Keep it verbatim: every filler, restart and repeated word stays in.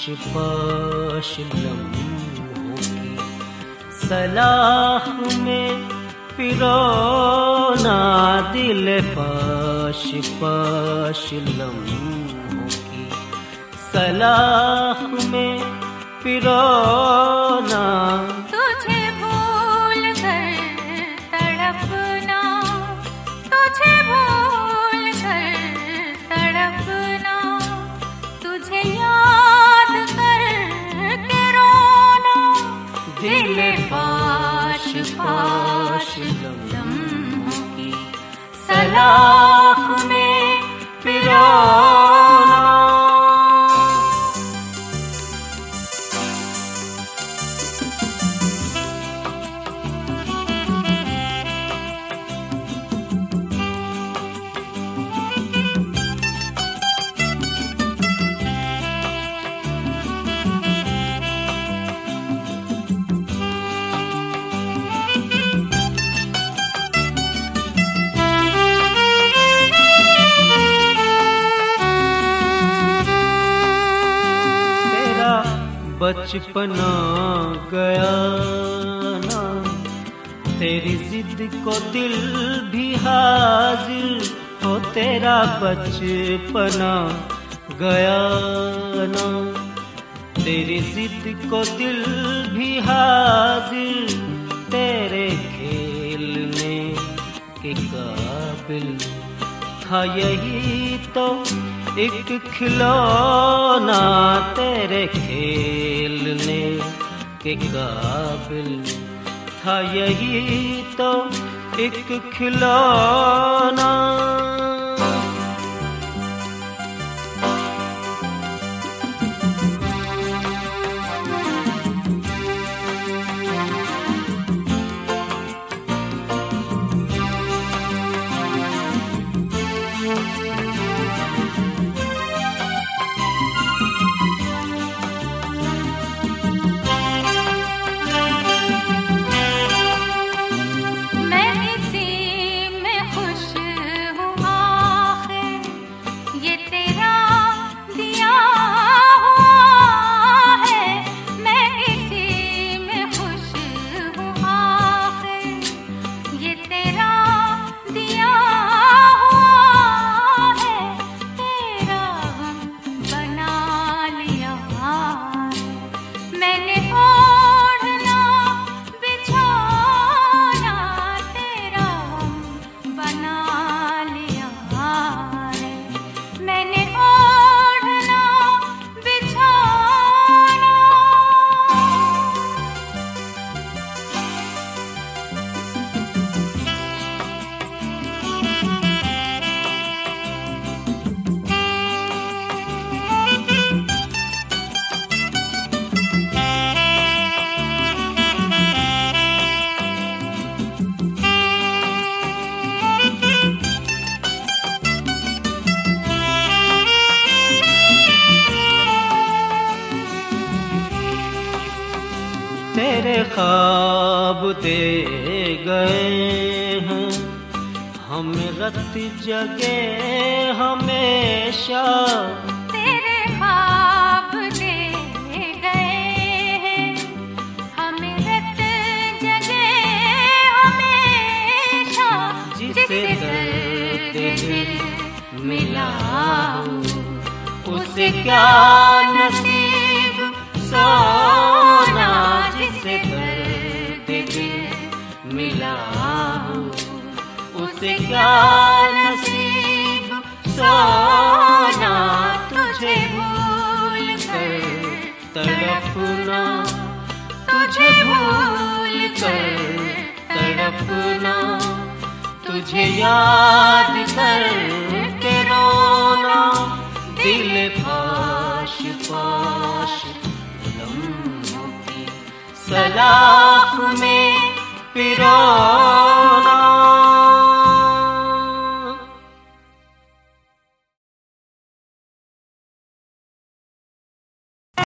पाश लम्हों की सलाख में पिरोना, दिल पाश पाश लम्हों की सलाख में पिरोना। तुझे भूल कर तड़पना, तुझे भूल कर तड़पना, तुझे याद कर के रोना, दिल पाश पाश लम्हों की सलाख में पिरोना। बचपना गया ना, तेरी जिद को दिल भी हाजिर हो, तेरा बचपना गया ना, तेरी जिद को दिल भी हाजिर, तेरे खेलने के काबिल था यही तो एक खिलौना, तेरे खेलने के काबिल था यही तो एक खिलौना। तेरे ख्वाब दे गए हैं हमें रत जगे हमेशा, तेरे ख्वाब दे गए हैं हमें रत जगे हमेशा, जिसे दर्द दिल मिला उसे क्या नसीब सोना, जिसे दर्द दिल मिला उसे क्या नसीब सोना, तुझे भूल कर तड़पना, तुझे भूल कर तड़पना, तुझे याद कर के रोना, दिल पाश पाश लम्हों की सलाख में पिरो।